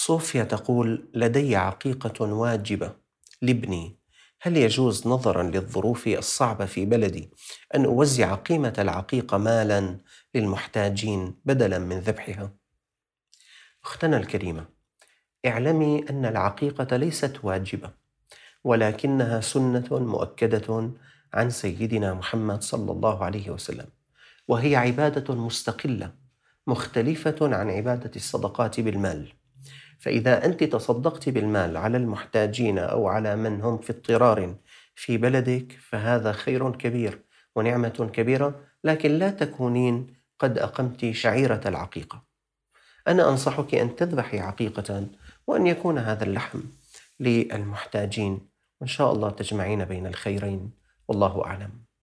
صوفيا تقول: لدي عقيقة واجبة لابني، هل يجوز نظرا للظروف الصعبة في بلدي أن أوزع قيمة العقيقة مالا للمحتاجين بدلا من ذبحها؟ أختنا الكريمة، اعلمي أن العقيقة ليست واجبة، ولكنها سنة مؤكدة عن سيدنا محمد صلى الله عليه وسلم، وهي عبادة مستقلة مختلفة عن عبادة الصدقات بالمال. فإذا أنت تصدقت بالمال على المحتاجين أو على من هم في اضطرار في بلدك فهذا خير كبير ونعمة كبيرة، لكن لا تكونين قد أقمت شعيرة العقيقة. أنا أنصحك أن تذبحي عقيقة وأن يكون هذا اللحم للمحتاجين، وإن شاء الله تجمعين بين الخيرين، والله أعلم.